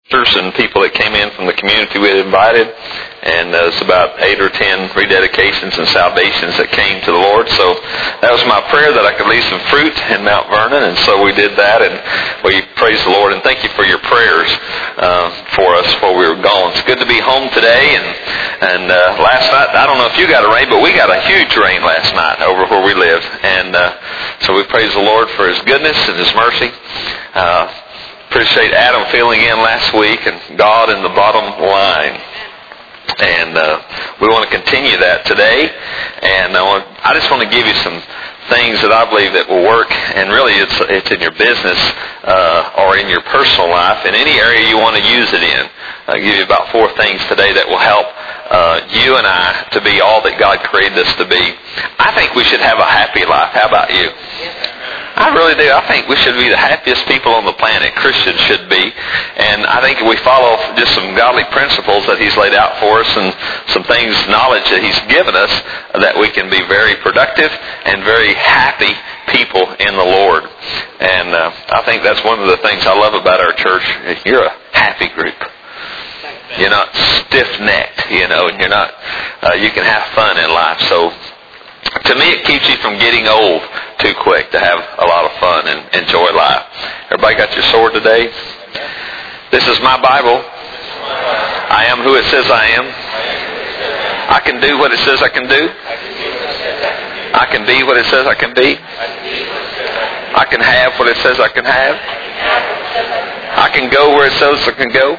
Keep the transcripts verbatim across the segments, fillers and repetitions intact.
and people that came in from the community we had invited, and uh, it's about eight or ten rededications and salvations that came to the Lord. So that was my prayer, that I could leave some fruit in Mount Vernon, and so we did that, and we praised the Lord, and thank you for your prayers uh, for us before we were gone. It's good to be home today, and and uh, last night, I don't know if you got a rain, but we got a huge rain last night over where we live, and uh, so we praise the Lord for His goodness and His mercy. Uh, Appreciate Adam filling in last week, and God in the bottom line. And uh, we want to continue that today. And I, want, I just want to give you some things that I believe that will work. And really, it's it's in your business uh, or in your personal life, in any area you want to use it in. I'll give you about four things today that will help uh, you and I to be all that God created us to be. I think we should have a happy life. How about you? I really do. I think we should be the happiest people on the planet. Christians should be. And I think if we follow just some godly principles that He's laid out for us, and some things, knowledge that He's given us, that we can be very productive and very happy people in the Lord. And uh, I think that's one of the things I love about our church. You're a happy group. You're not stiff-necked, you know, and you're not, uh, you can have fun in life. So to me, it keeps you from getting old too quick to have a lot of fun and enjoy life. Everybody got your sword today? This is my Bible. I am who it says I am. I can do what it says I can do. I can be what it says I can be. I can have what it says I can have. I can go where it says I can go.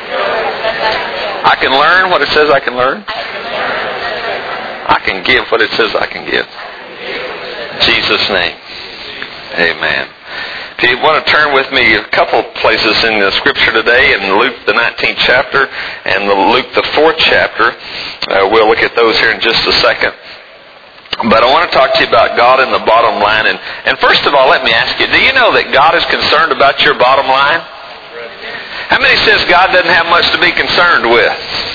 I can learn what it says I can learn. I can give what it says I can give. In Jesus' name. Amen. If you want to turn with me a couple places in the Scripture today, in Luke the nineteenth chapter and the Luke the fourth chapter, uh, we'll look at those here in just a second. But I want to talk to you about God in the bottom line. And, and first of all, let me ask you, do you know that God is concerned about your bottom line? How many says God doesn't have much to be concerned with?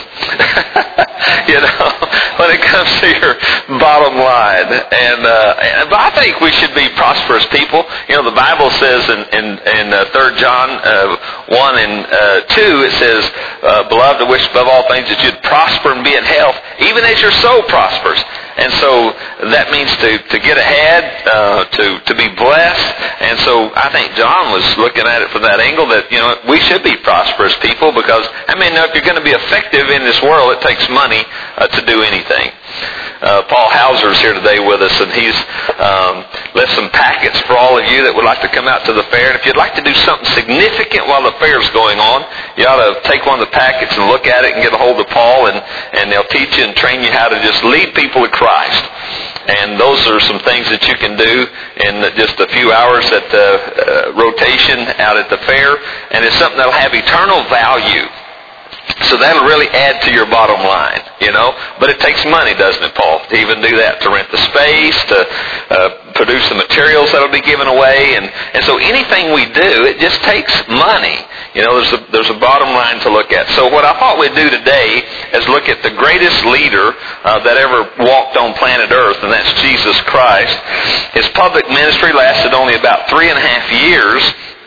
You know, when it comes to your bottom line. And, uh, and but I think we should be prosperous people. You know, the Bible says in, in, in uh, Third John uh, one and uh, two, it says, uh, Beloved, I wish above all things that you'd prosper and be in health, even as your soul prospers. And so that means to, to get ahead, uh, to, to be blessed. And so I think John was looking at it from that angle, that, you know, we should be prosperous people, because, I mean, if you're going to be effective in this world, it takes money uh, to do anything. Uh, Paul Hauser's here today with us, and he's um, left some packets for all of you that would like to come out to the fair. And if you'd like to do something significant while the fair's going on, you ought to take one of the packets and look at it and get a hold of Paul, and, and they'll teach you and train you how to just lead people to Christ. And those are some things that you can do in just a few hours at the uh, rotation out at the fair, and it's something that'll have eternal value. So that'll really add to your bottom line, you know. But it takes money, doesn't it, Paul, to even do that, to rent the space, to uh, produce the materials that'll be given away. And, and so anything we do, it just takes money. You know, there's a, there's a bottom line to look at. So what I thought we'd do today is look at the greatest leader uh, that ever walked on planet Earth, and that's Jesus Christ. His public ministry lasted only about three and a half years.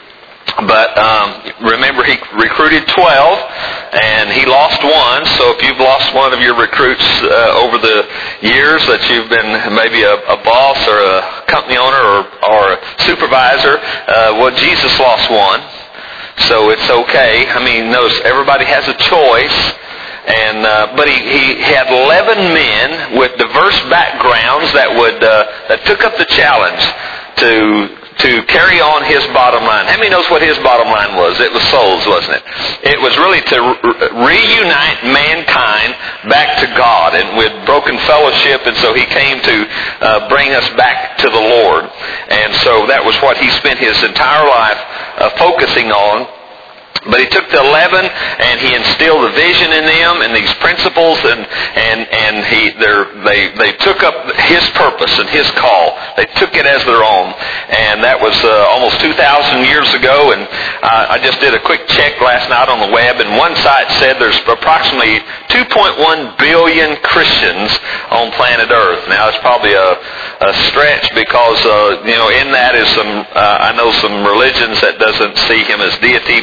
But um, remember, he recruited twelve, and he lost one. So if you've lost one of your recruits uh, over the years that you've been maybe a, a boss or a company owner or, or a supervisor, uh, well, Jesus lost one. So it's okay. I mean, notice everybody has a choice. And uh, but he, he had eleven men with diverse backgrounds that would uh, that took up the challenge to to carry on his bottom line. How many knows what his bottom line was? It was souls, wasn't it? It was really to re- reunite mankind back to God, and with broken fellowship, and so he came to uh, bring us back to the Lord. And so that was what he spent his entire life uh, focusing on. But he took the eleven and he instilled the vision in them and these principles, and and and he they they took up his purpose and his call. They took it as their own, and that was uh, almost two thousand years ago. And uh, I just did a quick check last night on the web, and one site said there's approximately two point one billion Christians on planet Earth. Now it's probably a, a stretch, because uh, you know in that is some uh, I know some religions that doesn't see him as deity, but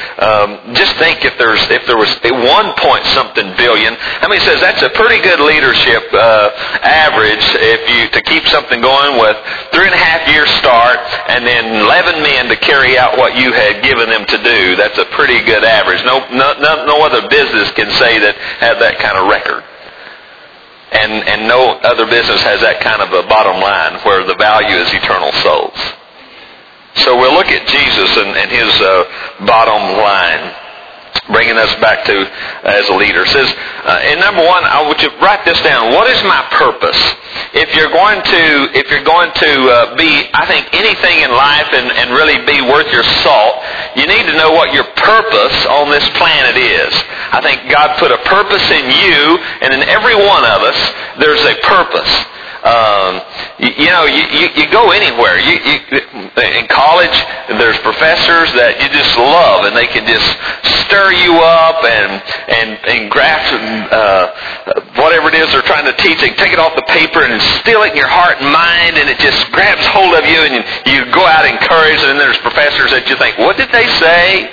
um, just think if there's if there was a one point something billion. I mean, he says that's a pretty good leadership uh, average if you to keep something going with three and a half years start and then eleven men to carry out what you had given them to do. That's a pretty good average. No, no, no, no other business can say that have that kind of record. And and no other business has that kind of a bottom line where the value is eternal souls. So we'll look at Jesus and, and his uh, bottom line, bringing us back to uh, as a leader. It says, uh, and number one, I would you write this down. What is my purpose? If you're going to, if you're going to uh, be, I think anything in life and, and really be worth your salt, you need to know what your purpose on this planet is. I think God put a purpose in you, and in every one of us, there's a purpose. Um, you, you know, you, you, you go anywhere. You, you, in college, there's professors that you just love, and they can just stir you up and and and graft uh, whatever it is they're trying to teach. They take it off the paper and instill it in your heart and mind, and it just grabs hold of you, and you, you go out encouraged. And then there's professors that you think, what did they say?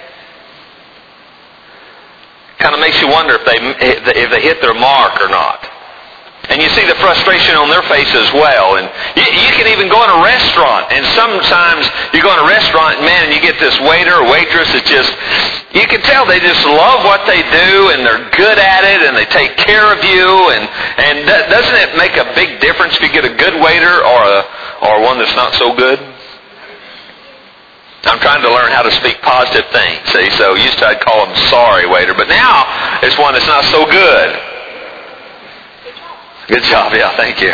Kind of makes you wonder if they if they hit their mark or not. And you see the frustration on their face as well. And you, you can even go in a restaurant, and sometimes you go in a restaurant, man, and you get this waiter or waitress that just, you can tell they just love what they do, and they're good at it, and they take care of you. And and doesn't it make a big difference if you get a good waiter or a or one that's not so good? I'm trying to learn how to speak positive things. See, so used to I'd call them sorry waiter, but now it's one that's not so good. Good job, yeah, thank you.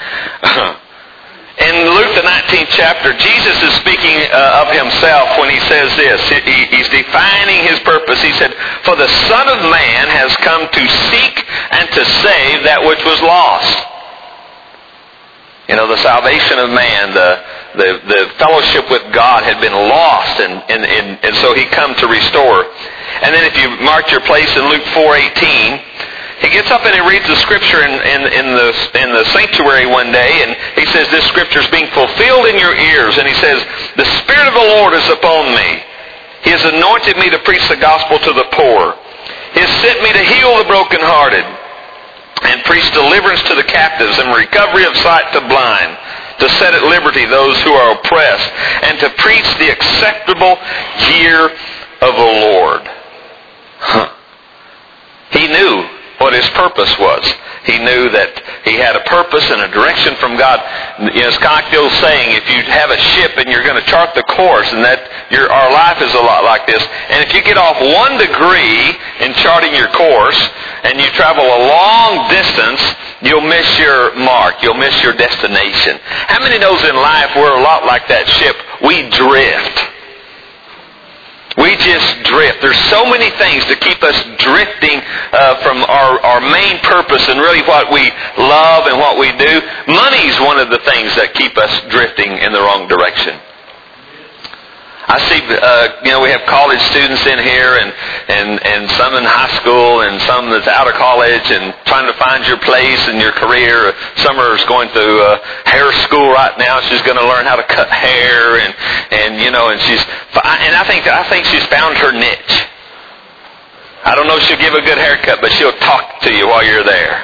In Luke the nineteenth chapter, Jesus is speaking uh, of himself when he says this. He, he's defining his purpose. He said, "For the Son of Man has come to seek and to save that which was lost." You know, the salvation of man, the the, the fellowship with God had been lost, and, and, and, and so he come to restore. And then if you mark your place in Luke four eighteen, he gets up and he reads the scripture in, in, in, the, in the sanctuary one day, and he says, this scripture is being fulfilled in your ears. And he says, the Spirit of the Lord is upon me. He has anointed me to preach the gospel to the poor. He has sent me to heal the brokenhearted and preach deliverance to the captives and recovery of sight to blind, to set at liberty those who are oppressed, and to preach the acceptable year of the Lord. Huh. He knew what his purpose was. He knew that he had a purpose and a direction from God. You know, it's kind of like the old saying, if you have a ship and you're going to chart the course, and that your our life is a lot like this, and if you get off one degree in charting your course, and you travel a long distance, you'll miss your mark. You'll miss your destination. How many knows in life we're a lot like that ship? We drift. We just drift. There's so many things to keep us drifting uh, from our, our main purpose and really what we love and what we do. Money's one of the things that keep us drifting in the wrong direction. I see, uh, you know, we have college students in here, and, and, and some in high school, and some that's out of college, and trying to find your place in your career. Summer's going through uh, hair school right now. She's going to learn how to cut hair, and, and you know, and she's, and I think I think she's found her niche. I don't know if she'll give a good haircut, but she'll talk to you while you're there.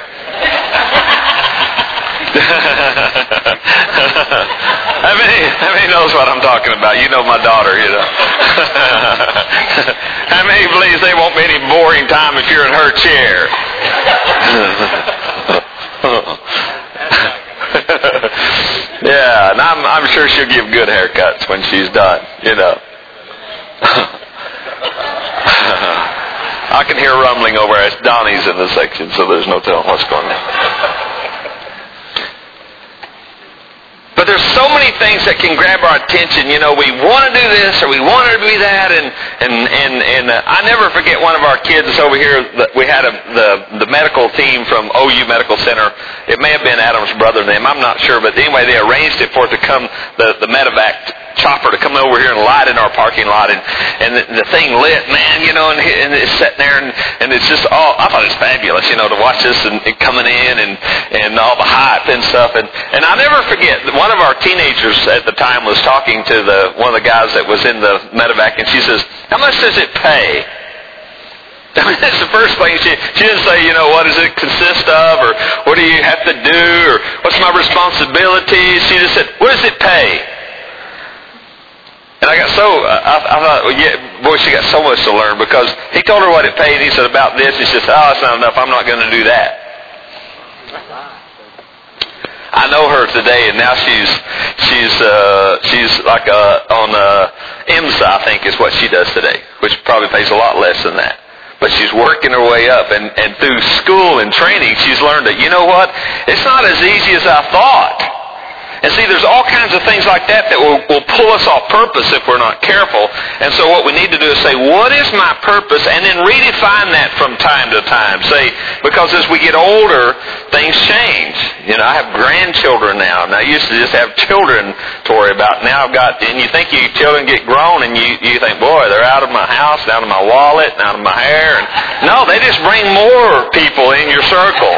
How many, how many knows what I'm talking about? You know my daughter, you know. How many believes there won't be any boring time if you're in her chair? Yeah, and I'm, I'm sure she'll give good haircuts when she's done, you know. I can hear rumbling over as Donnie's in the section, so there's no telling what's going on. But there's so many things that can grab our attention. You know, we want to do this or we want to do that, and and and, and uh, I never forget one of our kids over here. We had a, the the medical team from O U Medical Center. It may have been Adam's brother name, I'm not sure, but anyway, they arranged it for it to come the the medevac chopper to come over here and light in our parking lot, and, and the, the thing lit, man, you know, and, and it's sitting there, and, and it's just all, I thought it was fabulous, you know, to watch this and, and coming in and, and all the hype and stuff. And, and I'll never forget, one of our teenagers at the time was talking to the one of the guys that was in the medevac, and she says, how much does it pay? I mean, that's the first thing. She, she didn't say, you know, what does it consist of, or what do you have to do, or what's my responsibilities. She just said, what does it pay? And I got so, I, I thought, well, yeah, boy, she got so much to learn, because he told her what it paid, and he said, about this. She said, oh, that's not enough. I'm not going to do that. I know her today, and now she's she's uh, she's like uh, on uh, IMSA, I think, is what she does today, which probably pays a lot less than that. But she's working her way up, and, and through school and training, she's learned that, you know what, it's not as easy as I thought. And see, there's all kinds of things like that that will, will pull us off purpose if we're not careful. And so what we need to do is say, what is my purpose? And then redefine that from time to time. Say, because as we get older, things change. You know, I have grandchildren now, and I used to just have children to worry about. Now I've got, and you think your children get grown, and you, you think, boy, they're out of my house, out of my wallet, and out of my hair. And no, they just bring more people in your circle.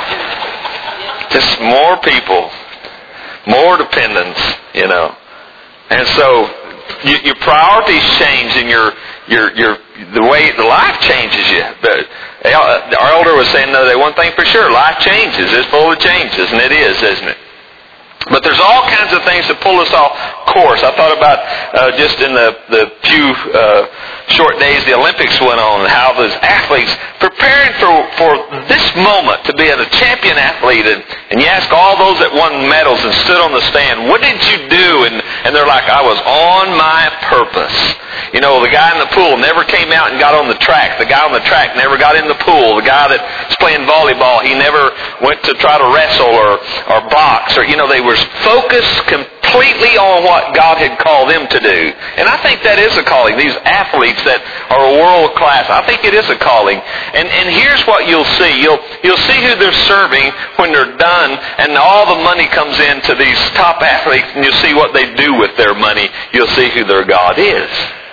Just more people. More dependence, you know. And so you, your priorities change, and your your your the way the life changes you. But our elder was saying the other day, one thing for sure, life changes. It's full of changes, and it is, isn't it? But there's all kinds of things that pull us off course. I thought about uh, just in the, the few uh, short days the Olympics went on, and how those athletes preparing for, for this moment to be a champion athlete. And, and you ask all those that won medals and stood on the stand, what did you do? And, and they're like, I was on my purpose. You know, the guy in the pool never came out and got on the track. The guy on the track never got in the pool. The guy that's playing volleyball, he never went to try to wrestle or, or box. Or, you know, they were focused completely on what God had called them to do. And I think that is a calling. These athletes that are world class, I think it is a calling. And and here's what you'll see. You'll you'll see who they're serving when they're done, and all the money comes in to these top athletes, and you'll see what they do with their money. You'll see who their God is.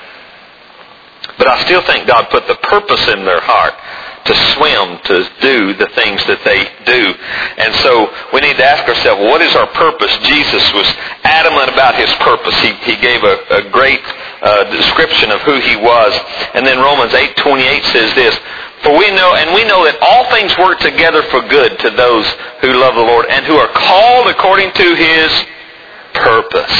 But I still think God put the purpose in their heart to swim, to do the things that they do. And so we need to ask ourselves, what is our purpose? Jesus was adamant about his purpose. He, he gave a, a great uh, description of who he was. And then Romans eight twenty-eight says this, for we know, and we know that all things work together for good to those who love the Lord and who are called according to his purpose.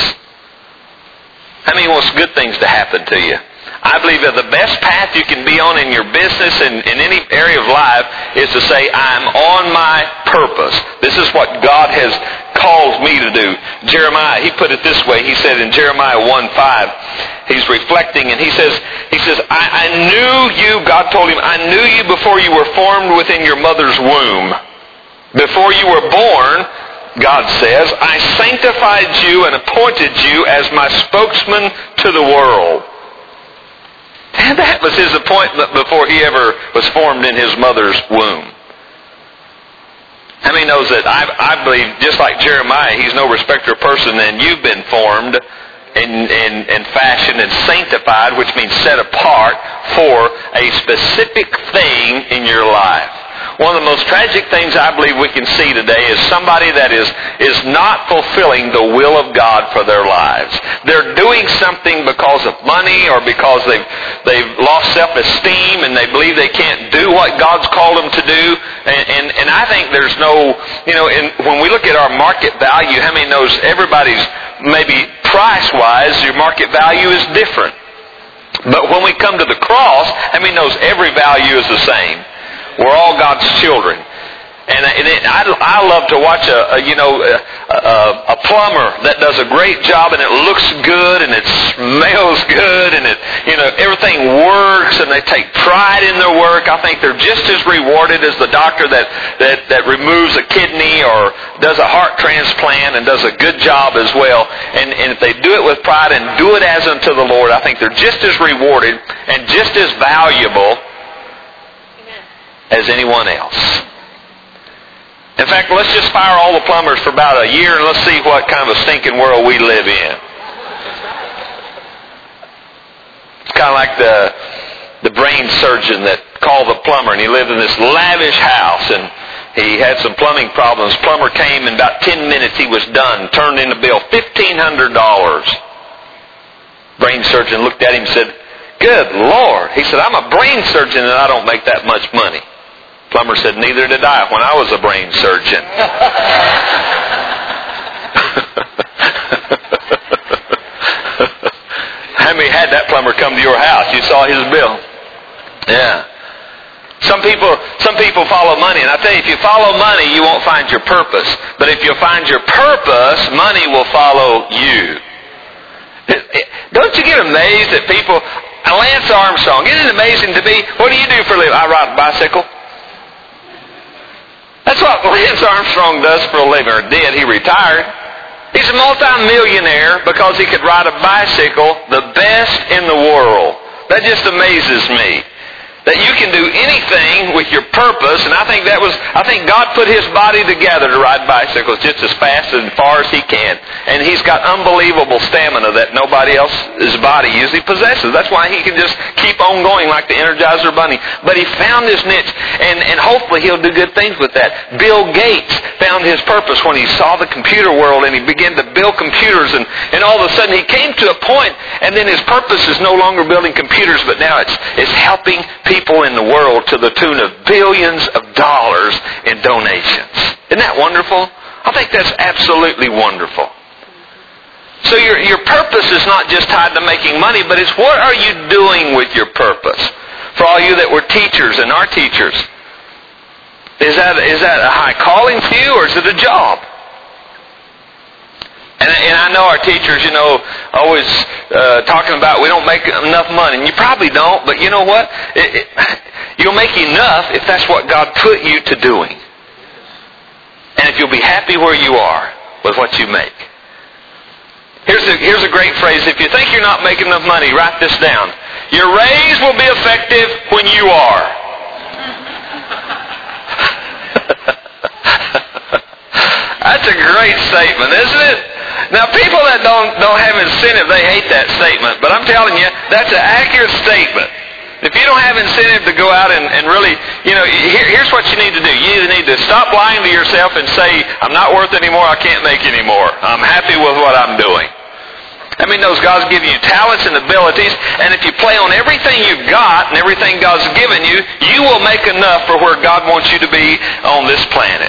How many wants good things to happen to you? I believe that the best path you can be on in your business and in any area of life is to say, I'm on my purpose. This is what God has called me to do. Jeremiah, he put it this way. He said in Jeremiah one five, he's reflecting, and he says, he says, I, I knew you, God told him, I knew you before you were formed within your mother's womb. Before you were born, God says, I sanctified you and appointed you as my spokesman to the world. And that was his appointment before he ever was formed in his mother's womb. How many knows that I, I believe, just like Jeremiah, he's no respecter of person, and you've been formed and, and, and fashioned and sanctified, which means set apart for a specific thing in your life. One of the most tragic things I believe we can see today is somebody that is, is not fulfilling the will of God for their lives. They're doing something because of money or because they've, they've lost self-esteem and they believe they can't do what God's called them to do. And, and, and I think there's no, you know, in, when we look at our market value, how many knows everybody's, maybe price-wise, your market value is different. But when we come to the cross, how many knows every value is the same? We're all God's children. And, and it, I, I love to watch a, a you know a, a, a plumber that does a great job, and it looks good and it smells good, and it you know everything works, and they take pride in their work. I think they're just as rewarded as the doctor that that, that removes a kidney or does a heart transplant and does a good job as well. And, and if they do it with pride and do it as unto the Lord, I think they're just as rewarded and just as valuable as anyone else. In fact, let's just fire all the plumbers for about a year and let's see what kind of a stinking world we live in. kind of like the the brain surgeon that called the plumber, and he lived in this lavish house, and he had some plumbing problems. Plumber came, in about ten minutes he was done, turned in a bill, fifteen hundred dollars. Brain surgeon looked at him and said, "Good Lord." He said, "I'm a brain surgeon and I don't make that much money." Plumber said, "Neither did I when I was a brain surgeon." How many had that plumber come to your house? You saw his bill. Yeah. Some people, some people follow money, and I tell you, if you follow money, you won't find your purpose. But if you find your purpose, money will follow you. It, it, don't you get amazed at people? Lance Armstrong, isn't it amazing to me? What do you do for a living? I ride a bicycle. That's what Lance Armstrong does for a living, or did. He retired. He's a multi-millionaire because he could ride a bicycle the best in the world. That just amazes me. That you can do anything with your purpose, and I think that was, I think God put His body together to ride bicycles just as fast and far as He can. And He's got unbelievable stamina that nobody else's body usually possesses. That's why He can just keep on going like the Energizer Bunny. But He found His niche, and, and hopefully He'll do good things with that. Bill Gates found his purpose when he saw the computer world, and he began to build computers, and, and all of a sudden he came to a point, and then his purpose is no longer building computers, but now it's, it's helping people people in the world to the tune of billions of dollars in donations. Isn't that wonderful? I think that's absolutely wonderful. So your, your purpose is not just tied to making money, but it's what are you doing with your purpose? For all you that were teachers and are teachers, is that, is that a high calling for you, or is it a job? And, and I know our teachers, you know, always uh, talking about we don't make enough money. And you probably don't, but you know what? It, it, you'll make enough if that's what God put you to doing. And if you'll be happy where you are with what you make. Here's a, here's a great phrase. If you think you're not making enough money, write this down. Your raise will be effective when you are. That's a great statement, isn't it? Now, people that don't don't have incentive, they hate that statement. But I'm telling you, that's an accurate statement. If you don't have incentive to go out and, and really, you know, here, here's what you need to do. You either need to stop lying to yourself and say, I'm not worth anymore, I can't make anymore. I'm happy with what I'm doing. I mean, those God's given you talents and abilities, and if you play on everything you've got and everything God's given you, you will make enough for where God wants you to be on this planet.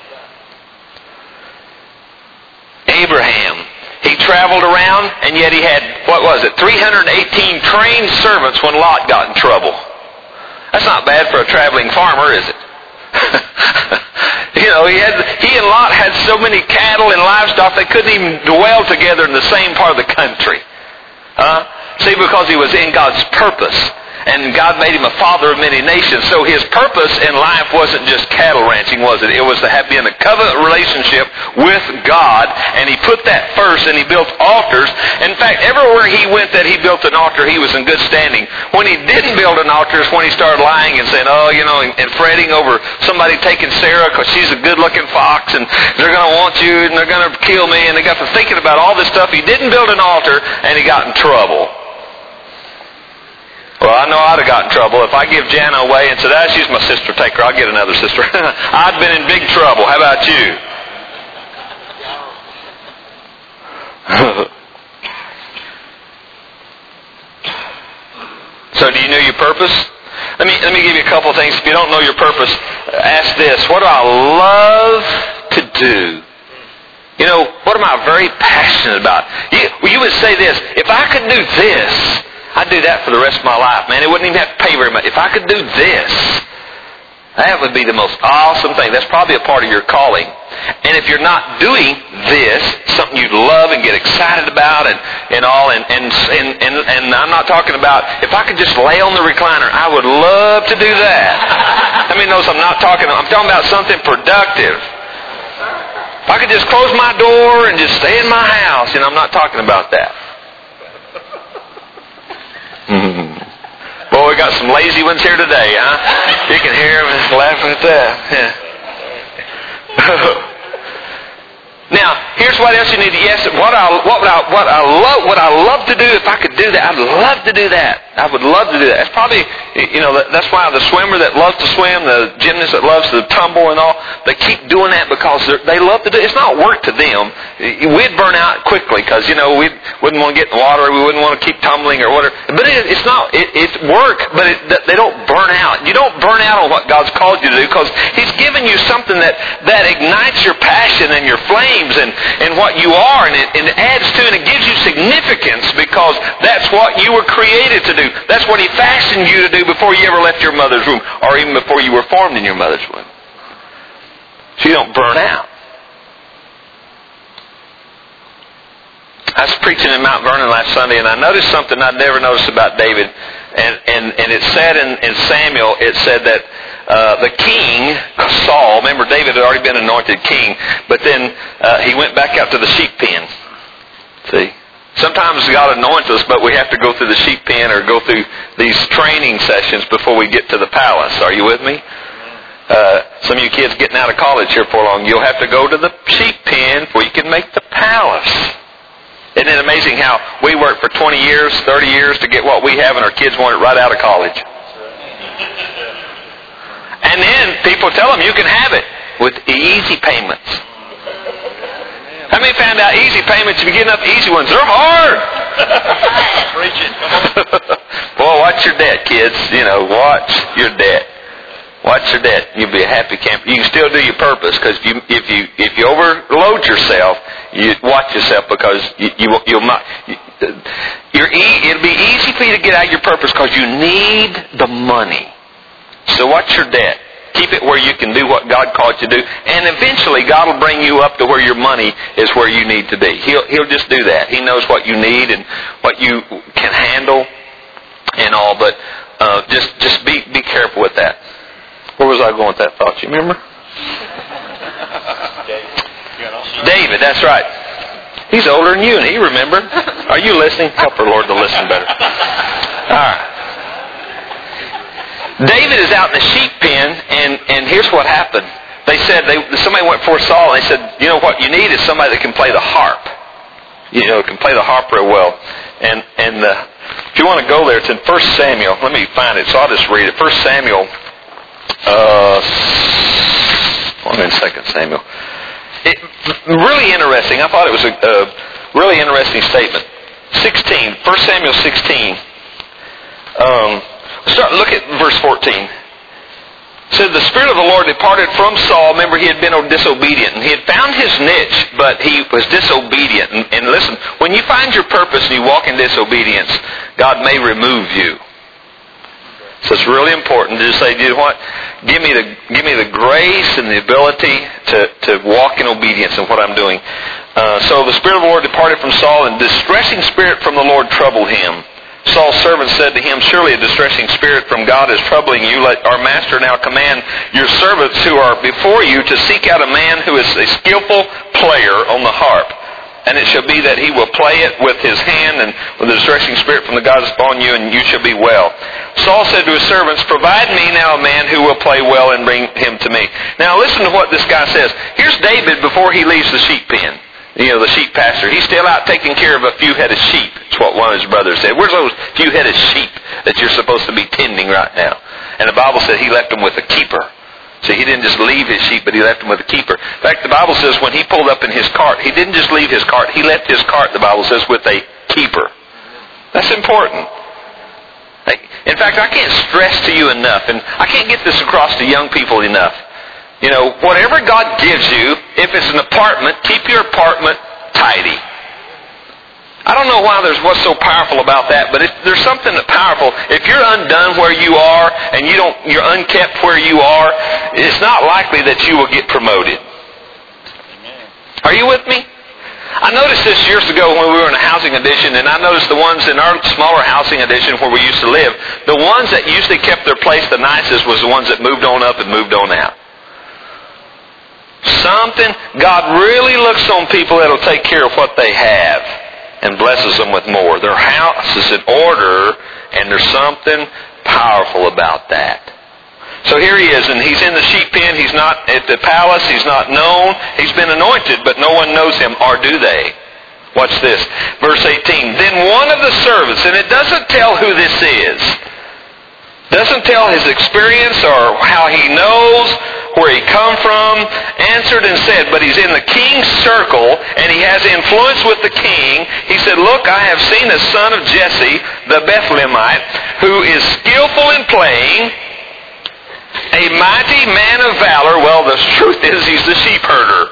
Abraham, he traveled around, and yet he had, what was it, three hundred eighteen trained servants when Lot got in trouble. That's not bad for a traveling farmer, is it? You know, he had, he and Lot had so many cattle and livestock they couldn't even dwell together in the same part of the country. Huh? See, because he was in God's purpose. And God made him a father of many nations. So his purpose in life wasn't just cattle ranching, was it? It was to have, be in a covenant relationship with God. And he put that first, and he built altars. In fact, everywhere he went that he built an altar, he was in good standing. When he didn't build an altar is when he started lying and saying, oh, you know, and, and fretting over somebody taking Sarah because she's a good-looking fox, and they're going to want you, and they're going to kill me. And they got to thinking about all this stuff. He didn't build an altar, and he got in trouble. Well, I know I'd have got in trouble if I give Jana away and said, ah, she's my sister, take her, I'll get another sister. I'd been in big trouble. How about you? So do you know your purpose? Let me, let me give you a couple of things. If you don't know your purpose, ask this. What do I love to do? You know, what am I very passionate about? You, you would say this, if I could do this, I'd do that for the rest of my life, man. It wouldn't even have to pay very much. If I could do this, that would be the most awesome thing. That's probably a part of your calling. And if you're not doing this, something you love and get excited about and, and all, and, and, and, and, and I'm not talking about, if I could just lay on the recliner, I would love to do that. I mean, those I'm not talking, I'm talking about something productive. If I could just close my door and just stay in my house, and I'm not talking about that. Mm-hmm. Boy, we got some lazy ones here today, huh? You can hear them laughing at that. Yeah. Now, here's what else you need to, yes, what I, what would I, what I love, what I love to do, if I could do that, I'd love to do that. I would love to do that. It's probably, you know, that's why the swimmer that loves to swim, the gymnast that loves to tumble and all, they keep doing that because they love to do it. It's not work to them. We'd burn out quickly because, you know, we wouldn't want to get in the water, we wouldn't want to keep tumbling or whatever. But it, it's not, it, it's work, but it, they don't burn out. You don't burn out on what God's called you to do because He's given you something that, that ignites your passion and your flames and, and what you are, and it, and it adds to and it gives you significance because that's what you were created to do. That's what He fashioned you to do before you ever left your mother's womb, or even before you were formed in your mother's womb. So you don't burn out. I was preaching in Mount Vernon last Sunday, and I noticed something I'd never noticed about David. And and, and it said in, in Samuel, it said that uh, the king, Saul, remember David had already been anointed king, but then uh, he went back out to the sheep pen. See? Sometimes God anoints us, but we have to go through the sheep pen or go through these training sessions before we get to the palace. Are you with me? Uh, some of you kids getting out of college here for long, you'll have to go to the sheep pen before you can make the palace. Isn't it amazing how we work for twenty years, thirty years to get what we have, and our kids want it right out of college? And then people tell them you can have it with easy payments. How many found out easy payments, if you get enough easy ones, they're hard? Preach it. Boy, watch your debt, kids. You know, watch your debt. Watch your debt. You'll be a happy camper. You can still do your purpose because if you if you if you overload yourself, you watch yourself because you, you you'll not. You, you're e- it'll be easy for you to get out of your purpose because you need the money. So watch your debt. Keep it where you can do what God called you to do, and eventually God will bring you up to where your money is where you need to be. He'll He'll just do that. He knows what you need and what you can handle and all. But uh, just just be be careful with that. Where was I going with that thought? You remember? David, that's right. He's older than you, and he remembered. Are you listening? Help our Lord to listen better. All right. David is out in the sheep pen, and, and here's what happened. They said, they, somebody went before Saul, and they said, you know what you need is somebody that can play the harp. You know, can play the harp real well. And and uh, if you want to go there, it's in First Samuel. Let me find it, so I'll just read it. First Samuel, uh, one minute, Second Samuel. It, really interesting. I thought it was a, a really interesting statement. sixteen, First Samuel sixteen. Um... Start, look at verse fourteen. It said, the Spirit of the Lord departed from Saul. Remember, he had been disobedient. And he had found his niche, but he was disobedient. And, and listen, when you find your purpose and you walk in disobedience, God may remove you. So it's really important to just say, you know what? Give me the, give me the grace and the ability to, to walk in obedience in what I'm doing. Uh, so the Spirit of the Lord departed from Saul, and distressing spirit from the Lord troubled him. Saul's servant said to him, surely a distressing spirit from God is troubling you. Let our master now command your servants who are before you to seek out a man who is a skillful player on the harp. And it shall be that he will play it with his hand, and with the distressing spirit from the God is upon you, and you shall be well. Saul said to his servants, provide me now a man who will play well, and bring him to me. Now listen to what this guy says. Here's David before he leaves the sheep pen. You know, the sheep pasture. He's still out taking care of a few head of sheep. That's what one of his brothers said. Where's those few head of sheep that you're supposed to be tending right now? And the Bible said he left them with a keeper. So he didn't just leave his sheep, but he left them with a keeper. In fact, the Bible says when he pulled up in his cart, he didn't just leave his cart. He left his cart, the Bible says, with a keeper. That's important. In fact, I can't stress to you enough, and I can't get this across to young people enough. You know, whatever God gives you, if it's an apartment, keep your apartment tidy. I don't know why there's what's so powerful about that, but if there's something that's powerful. If you're undone where you are and you don't, you're unkept where you are, it's not likely that you will get promoted. Are you with me? I noticed this years ago when we were in a housing addition, and I noticed the ones in our smaller housing addition where we used to live, the ones that usually kept their place the nicest was the ones that moved on up and moved on out. Something, God really looks on people that'll take care of what they have and blesses them with more. Their house is in order, and there's something powerful about that. So here he is, and he's in the sheep pen. He's not at the palace. He's not known. He's been anointed, but no one knows him, or do they? Watch this. Verse eighteen. Then one of the servants, and it doesn't tell who this is. Doesn't tell his experience or how he knows, where he come from, answered and said, but he's in the king's circle, and he has influence with the king. He said, look, I have seen a son of Jesse, the Bethlehemite, who is skillful in playing, a mighty man of valor. Well, the truth is he's the sheep herder.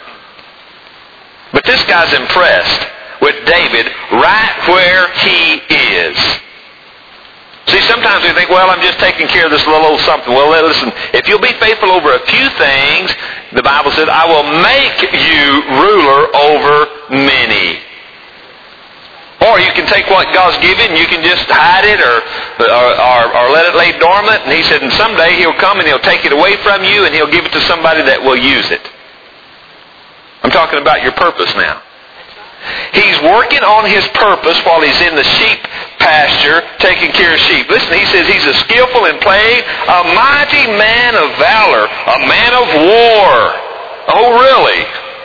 But this guy's impressed with David right where he is. See, sometimes we think, well, I'm just taking care of this little old something. Well, listen, if you'll be faithful over a few things, the Bible says, I will make you ruler over many. Or you can take what God's given, you can just hide it or, or, or, or let it lay dormant. And he said, and someday he'll come and he'll take it away from you and he'll give it to somebody that will use it. I'm talking about your purpose now. He's working on his purpose while he's in the sheep pasture taking care of sheep. Listen, he says he's a skillful in playing, a mighty man of valor, a man of war. Oh, really?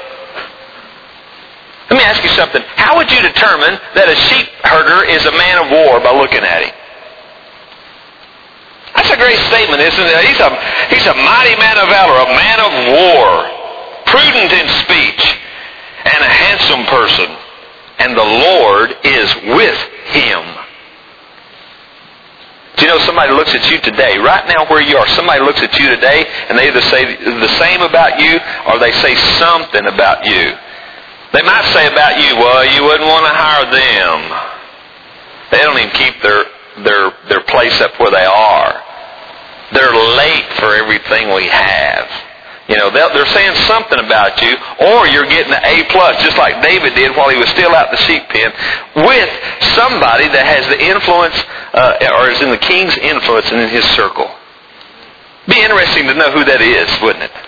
Let me ask you something. How would you determine that a sheep herder is a man of war by looking at him? That's a great statement, isn't it? He's a, he's a mighty man of valor, a man of war, prudent in speech, and a handsome person, and the Lord is with him. Do you know somebody looks at you today, right now where you are, somebody looks at you today and they either say the same about you or they say something about you. They might say about you, well, you wouldn't want to hire them. They don't even keep their, their, their place up where they are. They're late for everything we have. You know, they're saying something about you, or you're getting an A plus, just like David did while he was still out in the sheep pen, with somebody that has the influence, uh, or is in the king's influence and in his circle. Be interesting to know who that is, wouldn't it?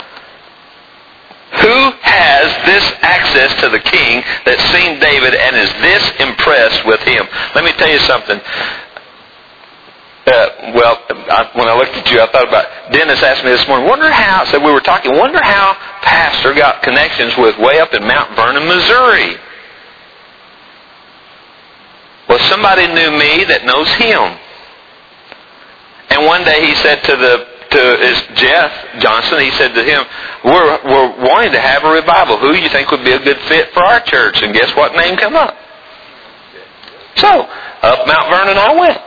Who has this access to the king that's seen David and is this impressed with him? Let me tell you something. Uh, well, I, when I looked at you, I thought about, Dennis asked me this morning, wonder how, so we were talking, wonder how Pastor got connections with way up in Mount Vernon, Missouri. Well, somebody knew me that knows him. And one day he said to the, to his Jeff Johnson, he said to him, we're, we're wanting to have a revival. Who do you think would be a good fit for our church? And guess what name come up? So, up Mount Vernon I went.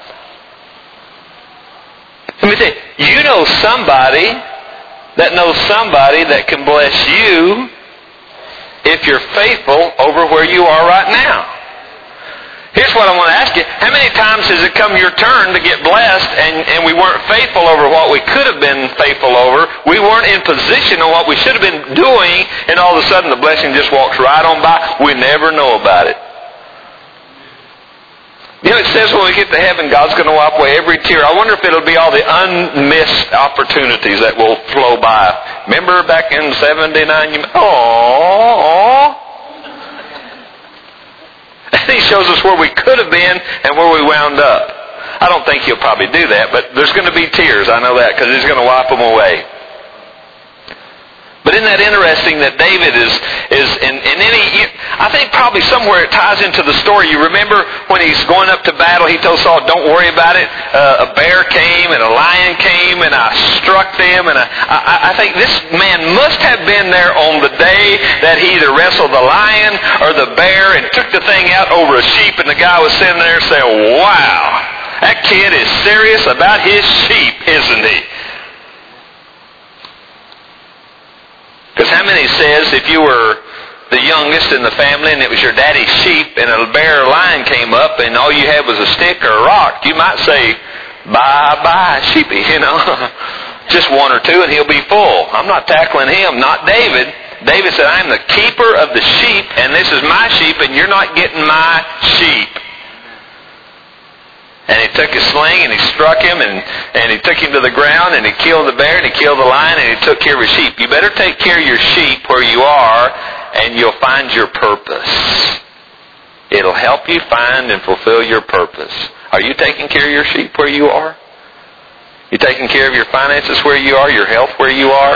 Let me tell you, you know somebody that knows somebody that can bless you if you're faithful over where you are right now. Here's what I want to ask you. How many times has it come your turn to get blessed and, and we weren't faithful over what we could have been faithful over? We weren't in position on what we should have been doing, and all of a sudden the blessing just walks right on by. We never know about it. You know, it says when we get to heaven, God's going to wipe away every tear. I wonder if it'll be all the unmissed opportunities that will flow by. Remember back in seventy-nine, you, aww. And he shows us where we could have been and where we wound up. I don't think he'll probably do that, but there's going to be tears. I know that, because he's going to wipe them away. But isn't that interesting that David is, is in, in any, I think probably somewhere it ties into the story. You remember when he's going up to battle, he told Saul, don't worry about it. Uh, a bear came and a lion came and I struck them. And I, I, I think this man must have been there on the day that he either wrestled the lion or the bear and took the thing out over a sheep, and the guy was sitting there saying, wow, that kid is serious about his sheep, isn't he? Because how many says if you were the youngest in the family and it was your daddy's sheep and a bear or lion came up and all you had was a stick or a rock, you might say, bye-bye, sheepy, you know. Just one or two and he'll be full. I'm not tackling him, not David. David said, I'm the keeper of the sheep and this is my sheep and you're not getting my sheep. And he took his sling and he struck him and, and he took him to the ground and he killed the bear and he killed the lion and he took care of his sheep. You better take care of your sheep where you are and you'll find your purpose. It'll help you find and fulfill your purpose. Are you taking care of your sheep where you are? You taking care of your finances where you are, your health where you are,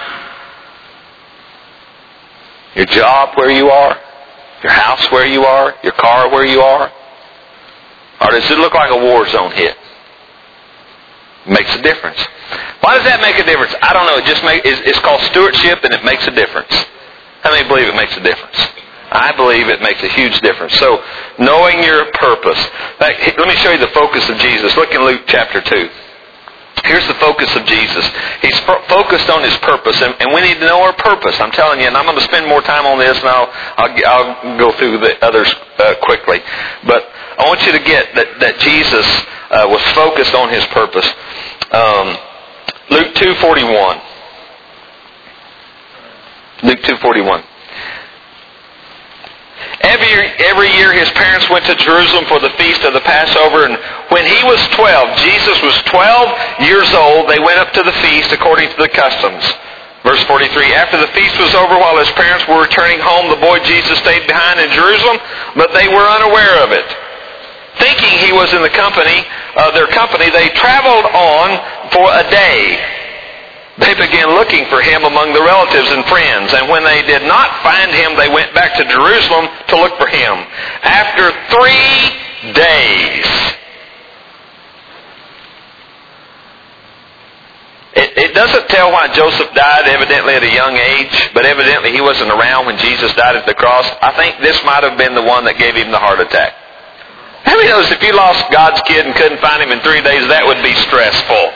your job where you are, your house where you are, your car where you are? Or does it look like a war zone hit? It makes a difference. Why does that make a difference? I don't know. It just make, it's, it's called stewardship, and it makes a difference. How many believe it makes a difference? I believe it makes a huge difference. So, knowing your purpose. Let me show you the focus of Jesus. Look in Luke chapter two. Here's the focus of Jesus. He's focused on His purpose, and, and we need to know our purpose. I'm telling you, and I'm going to spend more time on this, and I'll, I'll, I'll go through the others uh, quickly. But I want you to get that, that Jesus uh, was focused on His purpose. Um, Luke two forty-one. Luke two forty-one. Every, every year His parents went to Jerusalem for the feast of the Passover, and when He was twelve, Jesus was twelve years old, they went up to the feast according to the customs. Verse forty-three, after the feast was over, while His parents were returning home, the boy Jesus stayed behind in Jerusalem, but they were unaware of it. Thinking He was in the company, uh, their company, they traveled on for a day. They began looking for Him among the relatives and friends, and when they did not find Him, they went back to Jerusalem to look for Him. After three days, it, it doesn't tell why Joseph died, evidently at a young age, but evidently he wasn't around when Jesus died at the cross. I think this might have been the one that gave him the heart attack. How many knows if you lost God's kid and couldn't find him in three days, that would be stressful?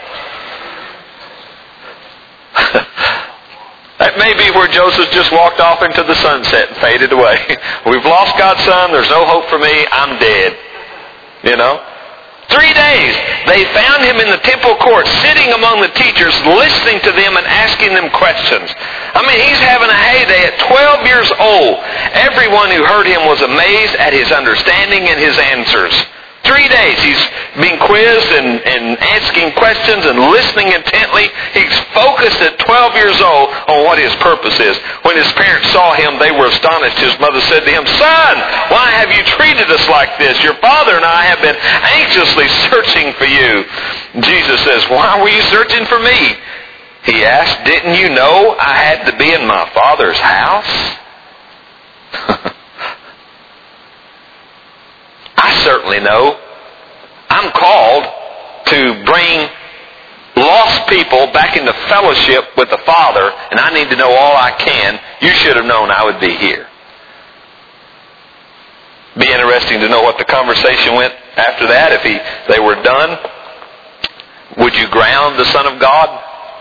That may be where Joseph just walked off into the sunset and faded away. We've lost God's son. There's no hope for me. I'm dead. You know? Three days. They found Him in the temple court, sitting among the teachers, listening to them and asking them questions. I mean, He's having a heyday at twelve years old. Everyone who heard Him was amazed at His understanding and His answers. Three days He's being quizzed and, and asking questions and listening intently. He's focused at twelve years old on what His purpose is. When His parents saw Him, they were astonished. His mother said to Him, "Son, why have you treated us like this? Your father and I have been anxiously searching for you." Jesus says, "Why were you searching for me?" He asked, "Didn't you know I had to be in my Father's house?" I certainly know. I'm called to bring lost people back into fellowship with the Father, and I need to know all I can. You should have known I would be here. Be interesting to know what the conversation went after that. If he, they were done, would you ground the Son of God?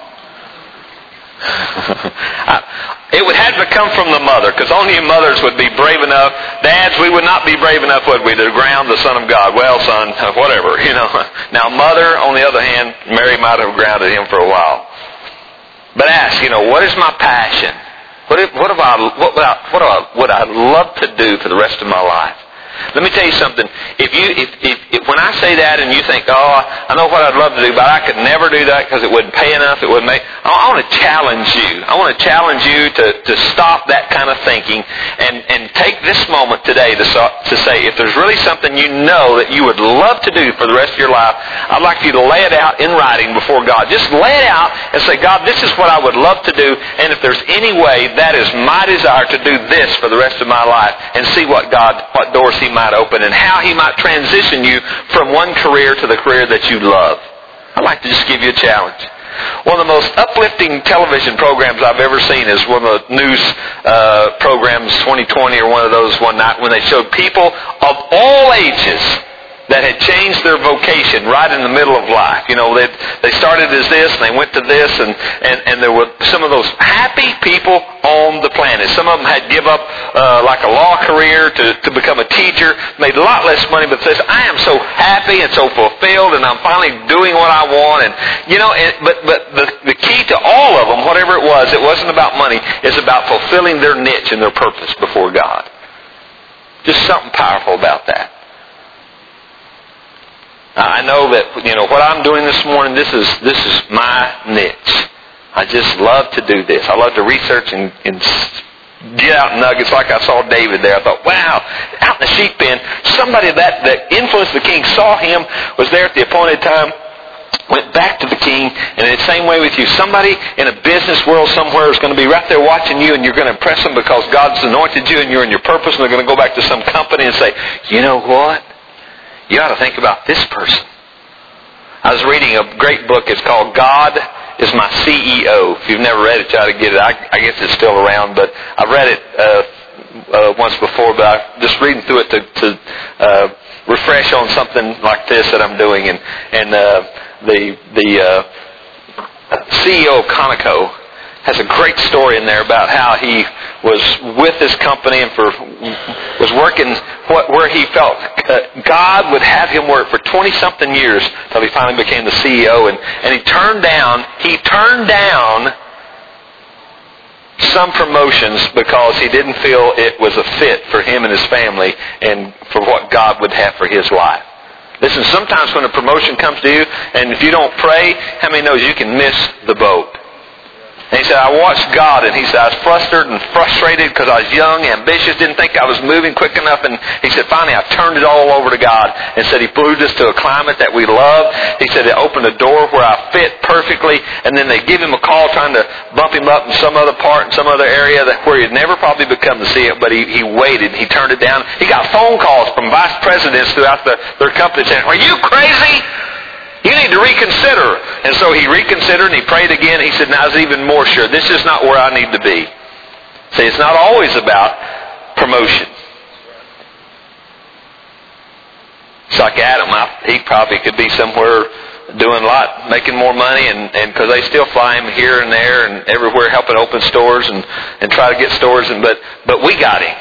It would have to come from the mother, because only mothers would be brave enough. Dads, we would not be brave enough, would we, to ground the Son of God? Well, son, whatever, you know. Now, mother, on the other hand, Mary might have grounded him for a while. But ask, you know, what is my passion? What, if, what, have I, what, would I, what do I, would I love to do for the rest of my life? Let me tell you something. If you, if, if, if when I say that and you think, oh, I know what I'd love to do, but I could never do that because it wouldn't pay enough, it wouldn't make. I, I want to challenge you. I want to challenge you to, to stop that kind of thinking and, and take this moment today to, to say, if there's really something you know that you would love to do for the rest of your life, I'd like you to lay it out in writing before God. Just lay it out and say, God, this is what I would love to do, and if there's any way, that is my desire to do this for the rest of my life, and see what God, what doors He might open and how He might transition you from one career to the career that you love. I'd like to just give you a challenge. One of the most uplifting television programs I've ever seen is one of the news uh, programs, twenty twenty or one of those one night, when they showed people of all ages that had changed their vocation right in the middle of life. You know, they they started as this and they went to this, and, and, and there were some of those happy people on the planet. Some of them had give up uh, like a law career to, to become a teacher, made a lot less money, but says, I am so happy and so fulfilled, and I'm finally doing what I want. And you know, and, but but the, the key to all of them, whatever it was, it wasn't about money. It's about fulfilling their niche and their purpose before God. Just something powerful about that. I know that, you know, what I'm doing this morning, this is this is my niche. I just love to do this. I love to research and, and get out nuggets like I saw David there. I thought, wow, out in the sheep pen, somebody that, that influenced the king, saw him, was there at the appointed time, went back to the king. And in the same way with you, somebody in a business world somewhere is going to be right there watching you, and you're going to impress them because God's anointed you and you're in your purpose, and they're going to go back to some company and say, you know what? You ought to think about this person. I was reading a great book. It's called God is My C E O. If you've never read it, try to get it. I, I guess it's still around, but I read it uh, uh, once before, but I'm just reading through it to, to uh, refresh on something like this that I'm doing. And, and uh, the, the uh, C E O of Conoco has a great story in there about how he was with this company and for was working what, where he felt uh, God would have him work for twenty-something years until he finally became the C E O. And, and he turned down, he turned down some promotions because he didn't feel it was a fit for him and his family and for what God would have for his life. Listen, sometimes when a promotion comes to you and if you don't pray, how many knows you can miss the boat? And he said, I watched God, and he said, I was frustrated and frustrated because I was young, ambitious, didn't think I was moving quick enough. And he said, finally, I turned it all over to God and said, he moved us to a climate that we love. He said, it opened a door where I fit perfectly. And then they give him a call trying to bump him up in some other part, in some other area that where he'd never probably become the C E O, but he, he waited. He turned it down. He got phone calls from vice presidents throughout the, their company saying, are you crazy? You need to reconsider. And so he reconsidered and he prayed again. He said, now I was even more sure. This is not where I need to be. See, it's not always about promotion. It's like Adam. I, he probably could be somewhere doing a lot, making more money, and because they still fly him here and there and everywhere, helping open stores and, and try to get stores. And but but we got him.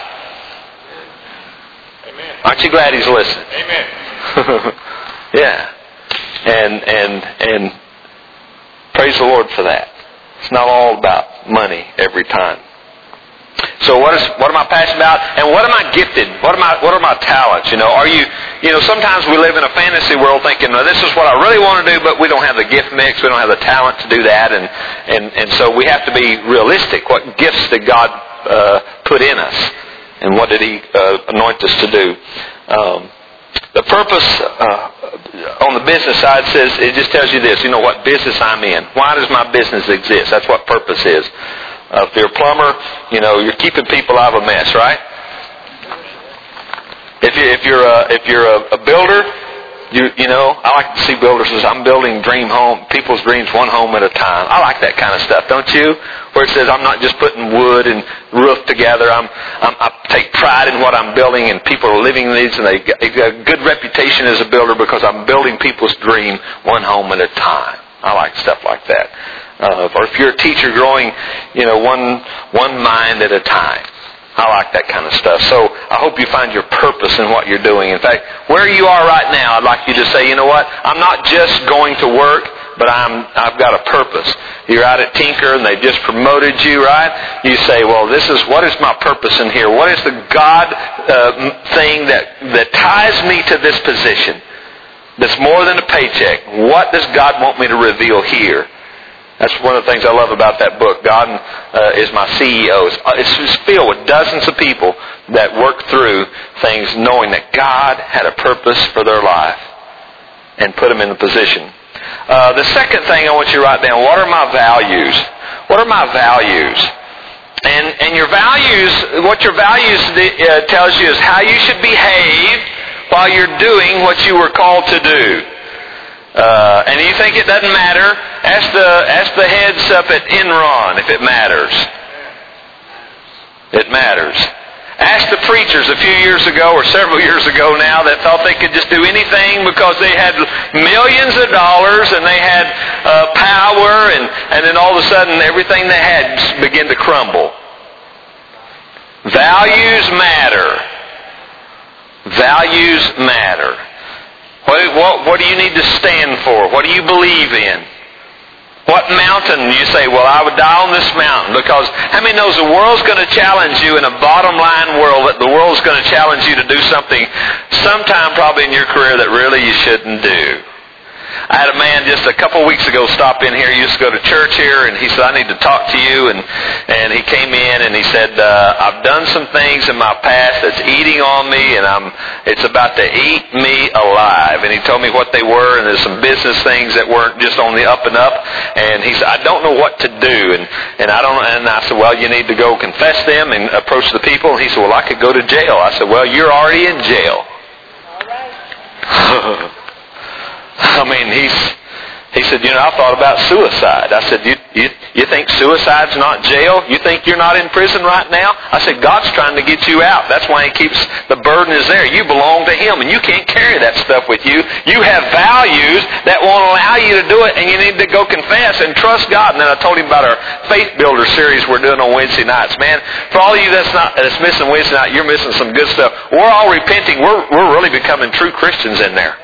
Amen. Aren't you glad he's listening? Amen. Yeah. And and and praise the Lord for that. It's not all about money every time. So what is what am I passionate about? And what am I gifted? What am I what are my talents? You know, are you you know, sometimes we live in a fantasy world thinking, well, this is what I really want to do, but we don't have the gift mix, we don't have the talent to do that, and and, and so we have to be realistic. What gifts did God uh, put in us? And what did He uh, anoint us to do? Um, The purpose uh, on the business side says, it just tells you this, you know what business I'm in. Why does my business exist? That's what purpose is. Uh, if you're a plumber, you know, you're keeping people out of a mess, right? If, you, if you're, a, if you're a, a builder, you, you know, I like to see builders as I'm building dream home, people's dreams one home at a time. I like that kind of stuff, don't you? Where it says I'm not just putting wood and roof together. I'm, I'm, I take pride in what I'm building, and people are living in these, and they got, they've got a good reputation as a builder because I'm building people's dream one home at a time. I like stuff like that. Uh, or if you're a teacher, growing, you know, one one mind at a time. I like that kind of stuff. So I hope you find your purpose in what you're doing. In fact, where you are right now, I'd like you to say, you know what? I'm not just going to work, but I'm, I've got a purpose. You're out at Tinker and they just promoted you, right? You say, well, this is, what is my purpose in here? What is the God uh, thing that, that ties me to this position that's more than a paycheck? What does God want me to reveal here? That's one of the things I love about that book. God uh, is my C E O. It's, it's just filled with dozens of people that work through things knowing that God had a purpose for their life and put them in the position. Uh, the second thing I want you to write down, what are my values? What are my values? And, and your values, what your values uh, tells you is how you should behave while you're doing what you were called to do. Uh, and you think it doesn't matter? Ask the ask the heads up at Enron if it matters. It matters. Ask the preachers a few years ago or several years ago now that thought they could just do anything because they had millions of dollars and they had uh, power, and, and then all of a sudden everything they had just began to crumble. Values matter. Values matter. What, what, what do you need to stand for? What do you believe in? What mountain? You say, well, I would die on this mountain. Because how many knows the world's going to challenge you in a bottom line world, that the world's going to challenge you to do something sometime probably in your career that really you shouldn't do. I had a man just a couple weeks ago stop in here. He used to go to church here, and he said, I need to talk to you. And, and he came in and he said, uh, I've done some things in my past that's eating on me, and I'm it's about to eat me alive. And he told me what they were, and there's some business things that weren't just on the up and up. And he said, I don't know what to do. And, and I don't. And I said, well, you need to go confess them and approach the people. And he said, well, I could go to jail. I said, well, you're already in jail. I mean, he's, he said, you know, I thought about suicide. I said, you, you, you think suicide's not jail? You think you're not in prison right now? I said, God's trying to get you out. That's why He keeps, the burden is there. You belong to Him, and you can't carry that stuff with you. You have values that won't allow you to do it, and you need to go confess and trust God. And then I told him about our Faith Builder series we're doing on Wednesday nights. Man, for all of you that's not that's missing Wednesday night, you're missing some good stuff. We're all repenting. We're, we're really becoming true Christians in there.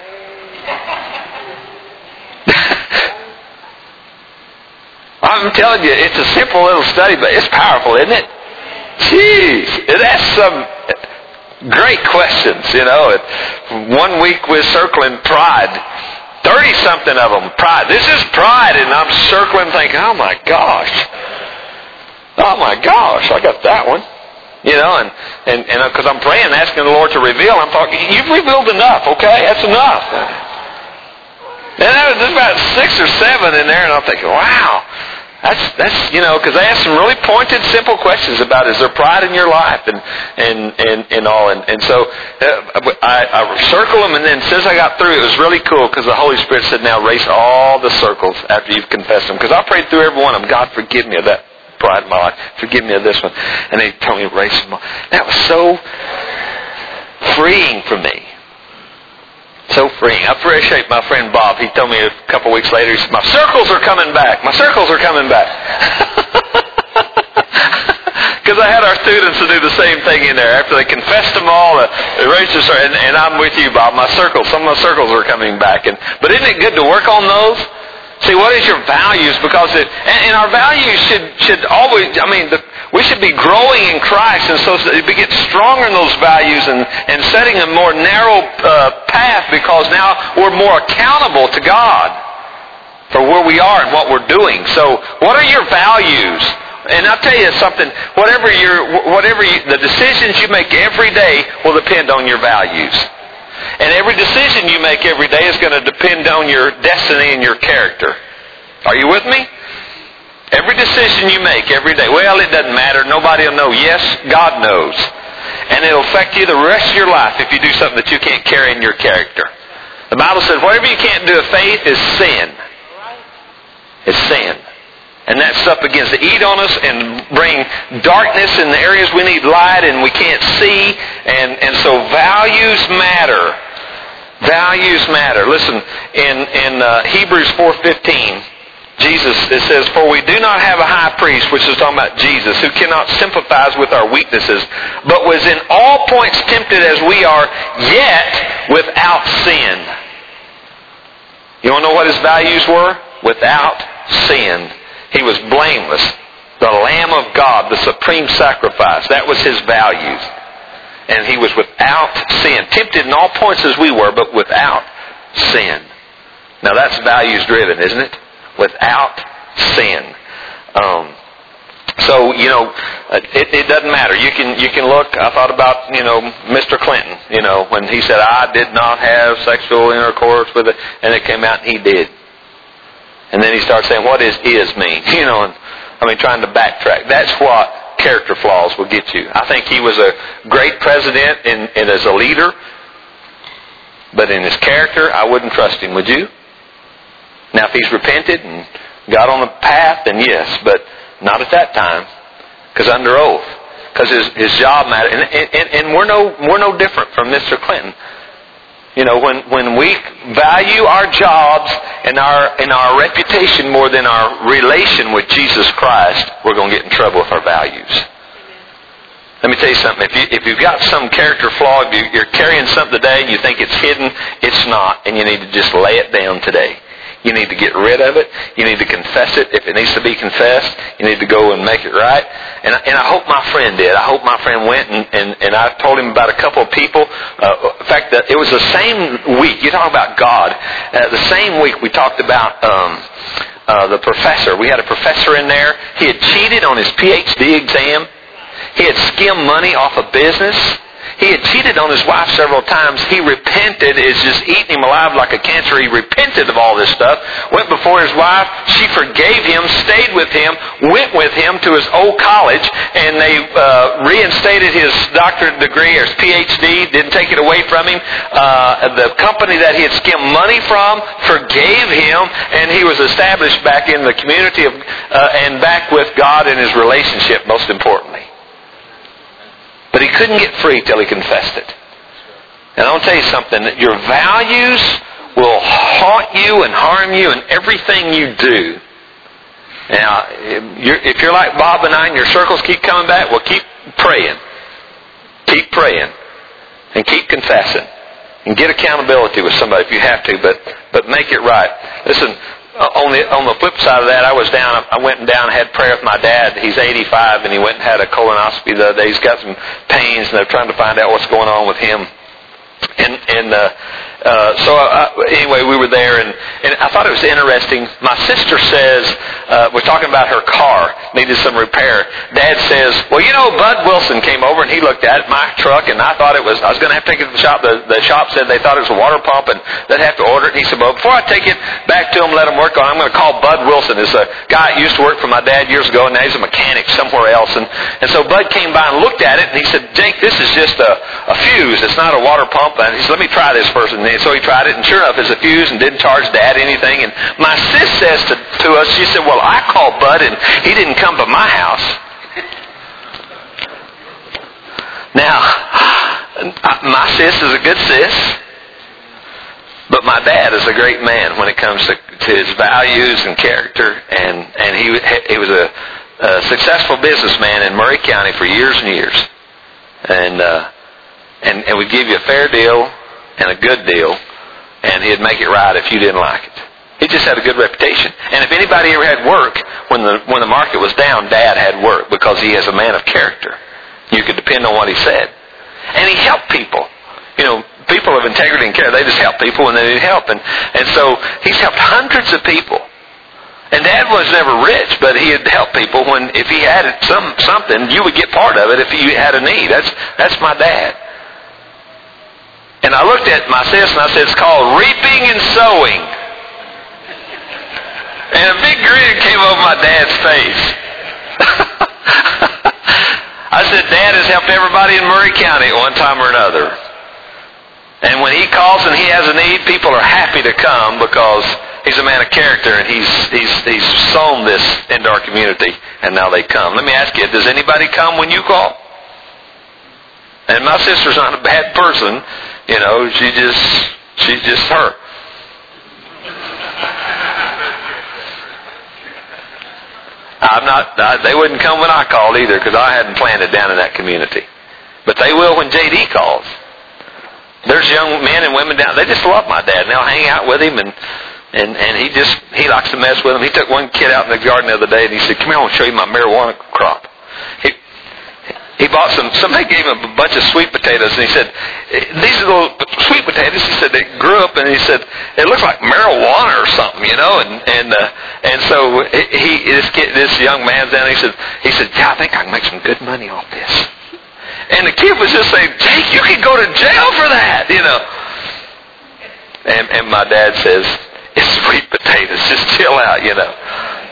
I'm telling you, it's a simple little study, but it's powerful, isn't it? Jeez, it asks some great questions, you know. One week we're circling pride. Thirty-something of them, pride. This is pride, and I'm circling thinking, oh my gosh. Oh my gosh, I got that one. You know, and and and because I'm praying, asking the Lord to reveal, I'm talking, you've revealed enough, okay? That's enough. And there's about six or seven in there, and I'm thinking, wow, that's that's you know, because I asked some really pointed, simple questions about is there pride in your life, and and and, and all, and and so uh, I, I circle them, and then since I got through, it was really cool because the Holy Spirit said, now erase all the circles after you've confessed them, because I prayed through every one of them. God, forgive me of that pride in my life. Forgive me of this one, and they told me to erase them all. That was so freeing for me. So freeing. I appreciate my friend Bob. He told me a couple weeks later, he said, my circles are coming back. My circles are coming back. Because I had our students to do the same thing in there. After they confessed them all, uh, erased the, and, and I'm with you, Bob. My circles, some of my circles are coming back. And But isn't it good to work on those? See, what is your values? Because it, and, and our values should should always, I mean, the, we should be growing in Christ, and so we get stronger in those values and, and setting a more narrow uh, path, because now we're more accountable to God for where we are and what we're doing. So what are your values? And I'll tell you something, whatever your, whatever you, the decisions you make every day will depend on your values. And every decision you make every day is going to depend on your destiny and your character. Are you with me? Every decision you make every day, well, it doesn't matter. Nobody will know. Yes, God knows. And it'll affect you the rest of your life if you do something that you can't carry in your character. The Bible says whatever you can't do of faith is sin. It's sin. And that stuff begins to eat on us and bring darkness in the areas we need light and we can't see. And, and so values matter. Values matter. Listen, in, in uh, Hebrews four fifteen, Jesus, it says, for we do not have a high priest, which is talking about Jesus, who cannot sympathize with our weaknesses, but was in all points tempted as we are, yet without sin. You want to know what his values were? Without sin. He was blameless. The Lamb of God, the supreme sacrifice. That was his values. And he was without sin. Tempted in all points as we were, but without sin. Now that's values driven, isn't it? Without sin. Um, so, you know, it, it doesn't matter. You can you can look, I thought about, you know, Mister Clinton, you know, when he said, I did not have sexual intercourse with it, and it came out and he did. And then he starts saying, what does is mean? You know, and I mean, trying to backtrack. That's what character flaws will get you. I think he was a great president and, and as a leader, but in his character, I wouldn't trust him, would you? Now, if he's repented and got on the path, then yes, but not at that time, because under oath, because his his job mattered, and, and and we're no we're no different from Mister Clinton. You know, when, when we value our jobs and our and our reputation more than our relation with Jesus Christ, we're going to get in trouble with our values. Let me tell you something. If, you, if you've got some character flaw, if you're carrying something today and you think it's hidden, it's not. And you need to just lay it down today. You need to get rid of it. You need to confess it if it needs to be confessed. You need to go and make it right. And, and I hope my friend did. I hope my friend went and, and, and I told him about a couple of people. Uh, in fact, it was the same week. You talk about God. Uh, the same week we talked about um, uh, the professor. We had a professor in there. He had cheated on his P H D exam. He had skimmed money off a business. He had cheated on his wife several times. He repented. It's just eating him alive like a cancer. He repented of all this stuff. Went before his wife. She forgave him, stayed with him, went with him to his old college, and they uh, reinstated his doctorate degree or his P H D, didn't take it away from him. Uh, the company that he had skimmed money from forgave him, and he was established back in the community of, uh, and back with God in his relationship, most importantly. But he couldn't get free till he confessed it. And I want to tell you something, that your values will haunt you and harm you in everything you do. Now, if you're like Bob and I and your circles keep coming back, well, keep praying. Keep praying. And keep confessing. And get accountability with somebody if you have to, but, but make it right. Listen, On the on the flip side of that, I was down. I went down and had prayer with my dad. He's eighty-five, and he went and had a colonoscopy the other day. He's got some pains, and they're trying to find out what's going on with him. And and uh, uh, so I, anyway, we were there, and, and I thought it was interesting. My sister says, uh, we're talking about her car needed some repair. Dad says, well, you know, Bud Wilson came over and he looked at my truck, and I thought it was. I was going to have to take it to the shop. The, the shop said they thought it was a water pump, and they'd have to order it. And he said, well, before I take it back to him, let him work on it, I'm going to call Bud Wilson. It's a guy that used to work for my dad years ago, and now he's a mechanic somewhere else. And and so Bud came by and looked at it, and he said, Jake, this is just a, a fuse. It's not a water pump. And he said, let me try this first. And so he tried it, and sure enough, it's a fuse, and didn't charge Dad anything. And my sis says to, to us, she said, well, I called Bud, and he didn't come to my house. Now, my sis is a good sis, but my dad is a great man when it comes to, to his values and character, and, and he, he was a, a successful businessman in Murray County for years and years. And, uh, and, and would give you a fair deal and a good deal, and he'd make it right if you didn't like it. He just had a good reputation. And if anybody ever had work, when the when the market was down, Dad had work because he is a man of character. You could depend on what he said. And he helped people. You know, people of integrity and care, they just help people when they need help. And, and so he's helped hundreds of people. And Dad was never rich, but he had helped people when, if he had some something, you would get part of it if you had a need. That's that's my dad. And I looked at my sis and I said, it's called reaping and sowing. And a big grin came over my dad's face. I said, Dad has helped everybody in Murray County at one time or another. And when he calls and he has a need, people are happy to come because he's a man of character and he's he's he's sown this into our community, and now they come. Let me ask you, does anybody come when you call? And my sister's not a bad person. You know, she just, she's just her. I'm not, I, they wouldn't come when I called either because I hadn't planted down in that community. But they will when J D calls. There's young men and women down, they just love my dad and they'll hang out with him, and, and, and he just, he likes to mess with them. He took one kid out in the garden the other day and he said, come here, I want to show you my marijuana crop. He, He bought some, somebody gave him a bunch of sweet potatoes, and he said, these are little sweet potatoes. He said, they grew up, and he said, it looks like marijuana or something, you know, and, and, uh, and so he, this kid, this young man's down, he said, he said, yeah, I think I can make some good money off this. And the kid was just saying, Jake, you could go to jail for that, you know. And, and my dad says, it's sweet potatoes, just chill out, you know.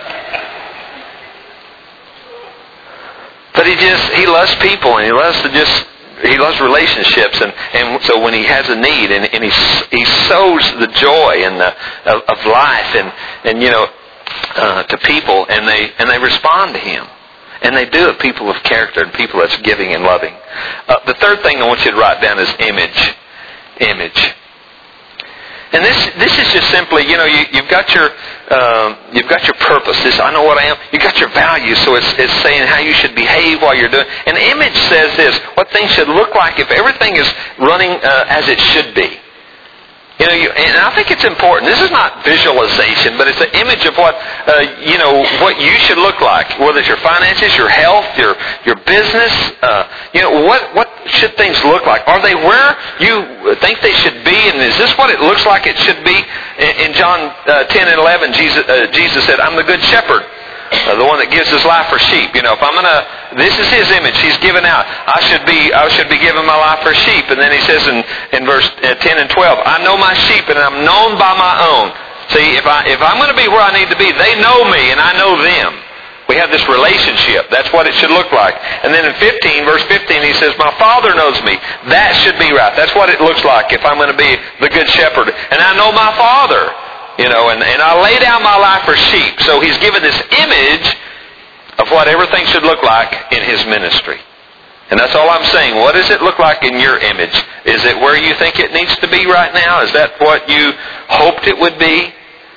But he just, he loves people, and he loves to just, he loves relationships, and, and so when he has a need, and, and he he sows the joy and the, of, of life, and, and you know, uh, to people, and they and they respond to him. And they do it, people of character and people that's giving and loving. Uh, the third thing I want you to write down is image. Image. And this this is just simply, you know, you, you've got your um, you've got your purpose. This, I know what I am. You got your values, so it's it's saying how you should behave while you're doing. And image says this: what things should look like if everything is running uh, as it should be. You know, you, and I think it's important. This is not visualization, but it's an image of what, uh, you know, what you should look like. Whether it's your finances, your health, your your business. Uh, you know, what what should things look like? Are they where you think they should be? And is this what it looks like it should be? In, in John uh, ten and eleven, Jesus uh, Jesus said, "I'm the good shepherd." Uh, the one that gives his life for sheep. You know, if I'm gonna, this is his image. He's given out. I should be, I should be giving my life for sheep. And then he says in in verse ten and twelve, I know my sheep and I'm known by my own. See, if I if I'm going to be where I need to be, they know me and I know them. We have this relationship. That's what it should look like. And then in fifteen, verse fifteen, he says, my Father knows me. That should be right. That's what it looks like if I'm going to be the good shepherd. And I know my Father. You know, and, and I lay down my life for sheep. So he's given this image of what everything should look like in his ministry. And that's all I'm saying. What does it look like in your image? Is it where you think it needs to be right now? Is that what you hoped it would be?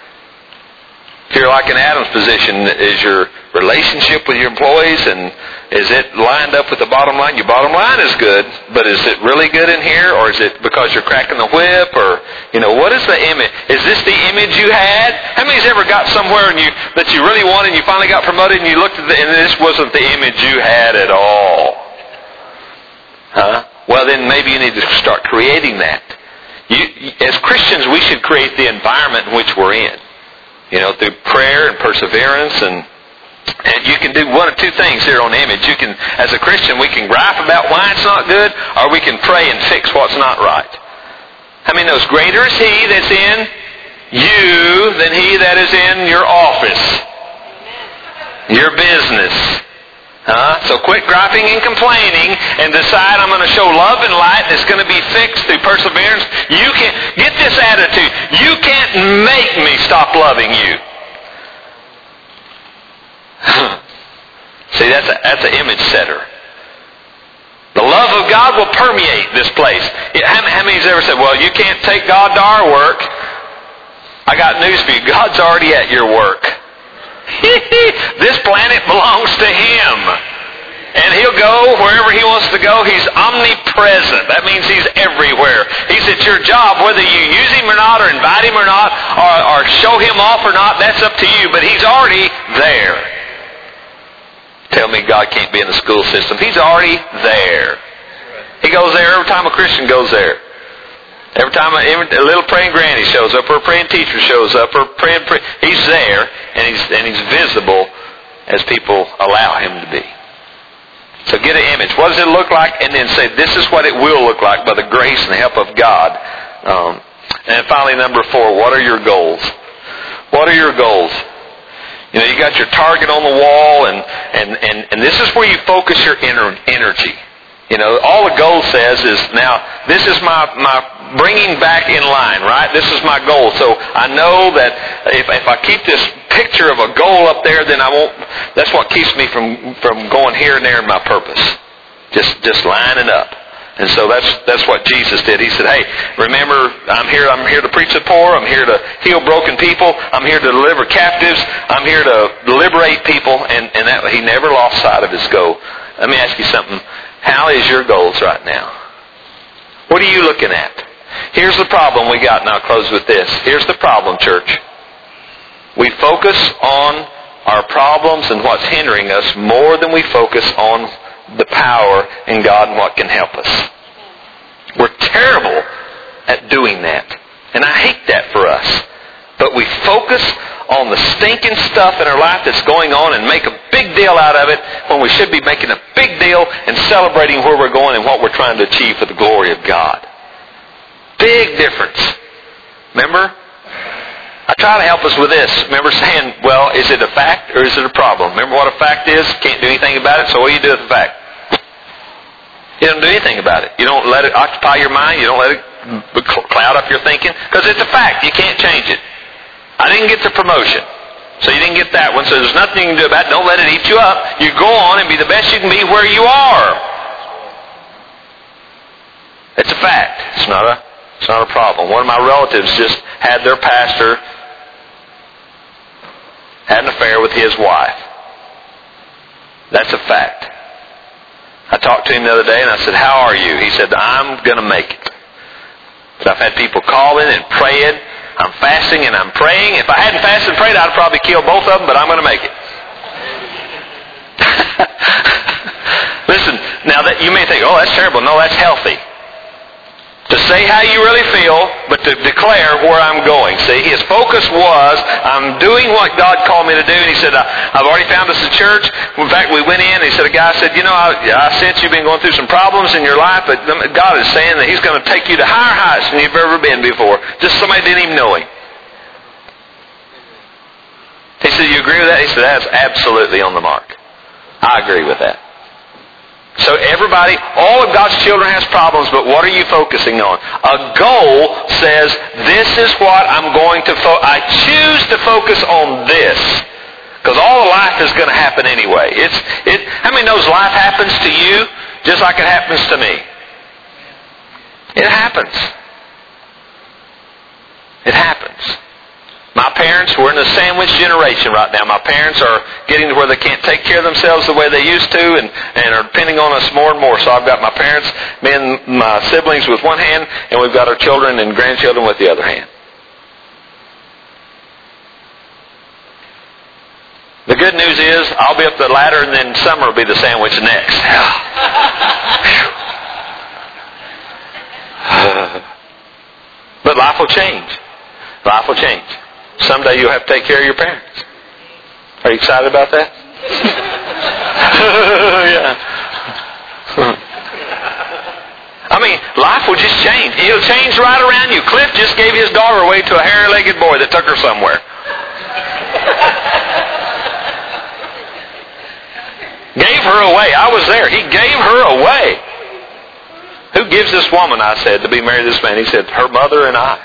If you're like in Adam's position, is your relationship with your employees, and is it lined up with the bottom line? Your bottom line is good, but is it really good in here, or is it because you're cracking the whip, or, you know, what is the image? Is this the image you had? How many's ever got somewhere and you that you really wanted and you finally got promoted and you looked at the, and this wasn't the image you had at all? Huh? Well, then maybe you need to start creating that. You, as Christians, we should create the environment in which we're in. You know, through prayer and perseverance, and, and you can do one of two things here on image. You can, as a Christian, we can gripe about why it's not good, or we can pray and fix what's not right. How many knows greater is He that's in you than he that is in your office, your business? Huh? So quit griping and complaining and decide I'm going to show love and light that's going to be fixed through perseverance. You can't get this attitude. You can't make me stop loving you. See, that's a, that's an image setter. The love of God will permeate this place. How, how many's ever said, well, you can't take God to our work? I got news for you. God's already at your work. This planet belongs to Him. And He'll go wherever He wants to go. He's omnipresent. That means He's everywhere. He's at your job, whether you use Him or not, or invite Him or not, or, or show Him off or not, that's up to you. But He's already there. Tell me God can't be in the school system. He's already there. He goes there every time a Christian goes there. Every time a, a little praying granny shows up, or a praying teacher shows up, or praying, pray, He's there, and He's and He's visible as people allow Him to be. So get an image. What does it look like? And then say, this is what it will look like by the grace and the help of God. Um, and finally, number four, what are your goals? What are your goals? You know, you got your target on the wall, and, and, and, and this is where you focus your inner energy. You know, all the goal says is, now, this is my, my bringing back in line, right? This is my goal. So I know that if, if I keep this picture of a goal up there, then I won't, that's what keeps me from, from going here and there in my purpose. Just, just lining up. And so that's, that's what Jesus did. He said, hey, remember, I'm here, I'm here to preach the poor. I'm here to heal broken people. I'm here to deliver captives. I'm here to liberate people. And, and that, He never lost sight of His goal. Let me ask you something. How is your goals right now? What are you looking at? Here's the problem we got, and I'll close with this. Here's the problem, church. We focus on our problems and what's hindering us more than we focus on the power in God and what can help us. We're terrible at doing that. And I hate that for us. But we focus on the stinking stuff in our life that's going on and make a big deal out of it when we should be making a big deal and celebrating where we're going and what we're trying to achieve for the glory of God. Big difference. Remember? I try to help us with this. Remember saying, well, is it a fact or is it a problem? Remember what a fact is? Can't do anything about it, so what do you do with the fact? You don't do anything about it. You don't let it occupy your mind. You don't let it cloud up your thinking. Because it's a fact. You can't change it. I didn't get the promotion, so you didn't get that one, so there's nothing you can do about it. Don't let it eat you up. You go on and be the best you can be where you are. It's a fact. It's not a, it's not a problem. One of my relatives just had their pastor had an affair with his wife. That's a fact. I talked to him the other day and I said, how are you? He said, I'm going to make it. But I've had people calling and praying. I'm fasting and I'm praying. If I hadn't fasted and prayed, I'd probably kill both of them, but I'm going to make it. Listen, now that you may think, oh, that's terrible. No, that's healthy. To say how you really feel, but to declare where I'm going. See, his focus was, I'm doing what God called me to do. And he said, I've already found us a church. In fact, we went in and he said, a guy said, you know, I, I sense you've been going through some problems in your life, but God is saying that he's going to take you to higher heights than you've ever been before. Just somebody didn't even know him. He said, you agree with that? He said, that's absolutely on the mark. I agree with that. So everybody, all of God's children has problems, but what are you focusing on? A goal says, this is what I'm going to focus. I choose to focus on this. Because all of life is going to happen anyway. It's it. How many knows life happens to you just like it happens to me? It happens. It happens. My parents, we're in a sandwich generation right now. My parents are getting to where they can't take care of themselves the way they used to and, and are depending on us more and more. So I've got my parents, me and my siblings with one hand, and we've got our children and grandchildren with the other hand. The good news is I'll be up the ladder and then summer will be the sandwich next. But life will change. Life will change. Someday you'll have to take care of your parents. Are you excited about that? Yeah. I mean, life will just change. It'll change right around you. Cliff just gave his daughter away to a hairy-legged boy that took her somewhere. Gave her away. I was there. He gave her away. Who gives this woman, I said, to be married to this man? He said, her mother and I.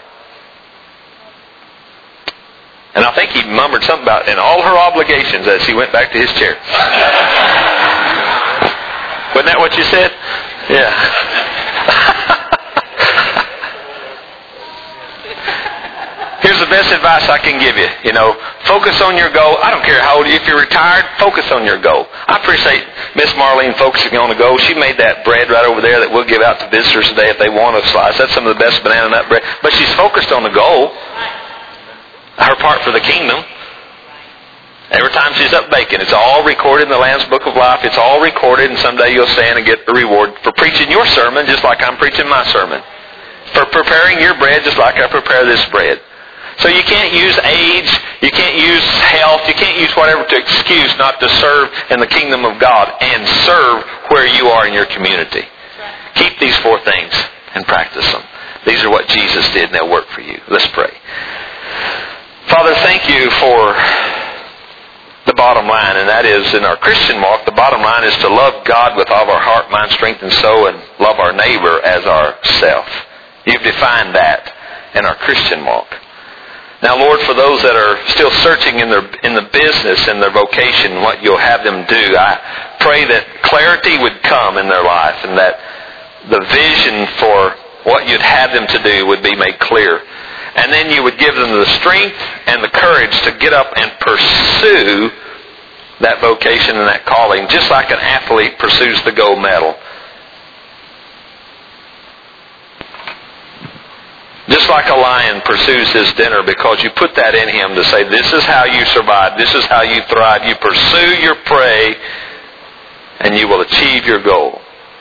And I think he murmured something about and all her obligations as he went back to his chair. Wasn't that what you said? Yeah. Here's the best advice I can give you. You know, focus on your goal. I don't care how old you are. If you're retired, focus on your goal. I appreciate Miss Marlene focusing on the goal. She made that bread right over there that we'll give out to visitors today if they want a slice. That's some of the best banana nut bread. But she's focused on the goal. Her part for the kingdom. Every time she's up baking, it's all recorded in the Lamb's Book of Life. It's all recorded, and someday you'll stand and get a reward for preaching your sermon just like I'm preaching my sermon. For preparing your bread just like I prepare this bread. So you can't use age, you can't use health, you can't use whatever to excuse not to serve in the kingdom of God and serve where you are in your community. Keep these four things and practice them. These are what Jesus did, and they'll work for you. Let's pray. Father, thank you for the bottom line, and that is in our Christian walk, the bottom line is to love God with all of our heart, mind, strength, and soul, and love our neighbor as ourself. You've defined that in our Christian walk. Now, Lord, for those that are still searching in their in the business and their vocation, what you'll have them do, I pray that clarity would come in their life and that the vision for what you'd have them to do would be made clear. And then you would give them the strength and the courage to get up and pursue that vocation and that calling, just like an athlete pursues the gold medal. Just like a lion pursues his dinner, because you put that in him to say, this is how you survive, this is how you thrive. You pursue your prey, and you will achieve your goal.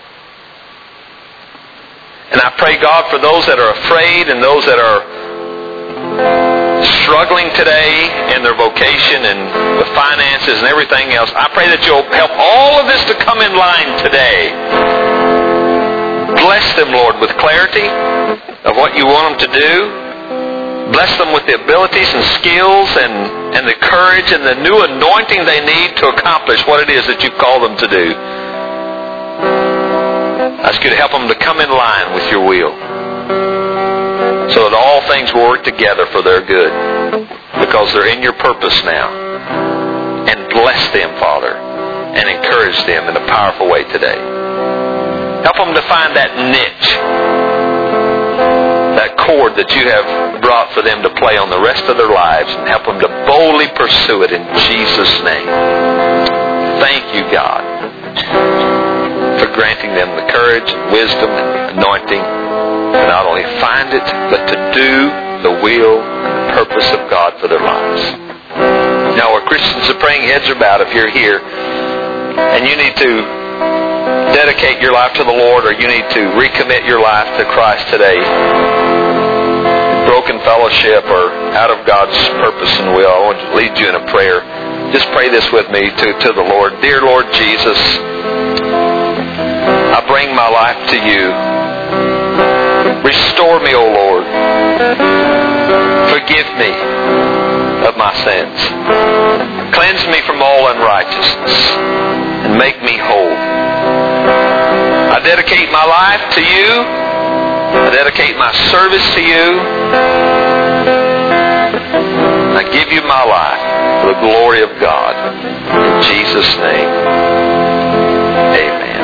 And I pray, God, for those that are afraid and those that are struggling today in their vocation and with finances and everything else, I pray that you'll help all of this to come in line today. Bless them, Lord, with clarity of what you want them to do. Bless them with the abilities and skills and, and the courage and the new anointing they need to accomplish what it is that you've called them to do. I ask you to help them to come in line with your will, so that all things will work together for their good, because they're in your purpose now. And bless them, Father, and encourage them in a powerful way today. Help them to find that niche, that chord that you have brought for them to play on the rest of their lives, and help them to boldly pursue it in Jesus' name. Thank you, God, for granting them the courage and wisdom and anointing to not only find it, but to do the will and the purpose of God for their lives. Now, where Christians are praying heads are bowed, if you're here and you need to dedicate your life to the Lord, or you need to recommit your life to Christ today, broken fellowship or out of God's purpose and will, I want to lead you in a prayer. Just pray this with me to, to the Lord. Dear Lord Jesus, I bring my life to you. Restore me, O Lord. Forgive me of my sins. Cleanse me from all unrighteousness and make me whole. I dedicate my life to you. I dedicate my service to you. I give you my life for the glory of God. In Jesus' name, amen.